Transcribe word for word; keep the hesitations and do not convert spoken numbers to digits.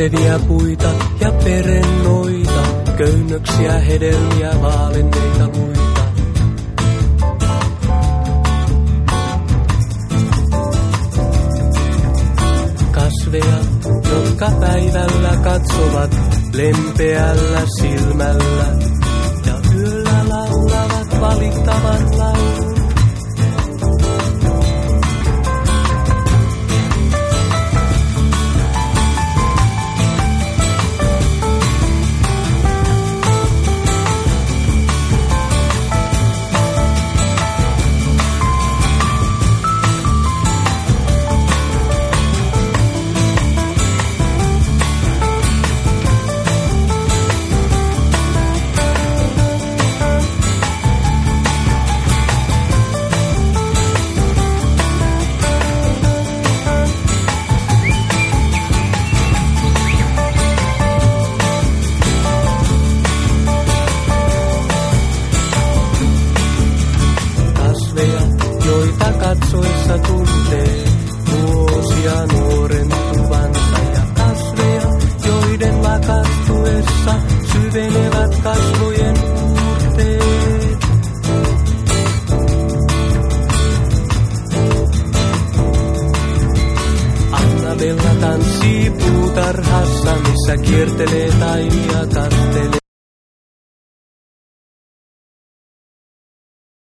Kiittäviä puita ja perennoita, köynnöksiä, hedelmiä, vaalenneita luita. Kasveja, jotka päivällä katsovat lempeällä silmällä ja yöllä laulavat valittavan laulun. Joita katsoessa tuntee vuosia nuorentuvansa ja kasveja, joiden lakastuessa syvenevät kasvojen puurteet. Annabella tanssii puutarhassa, missä kiertelee taimia kattelee.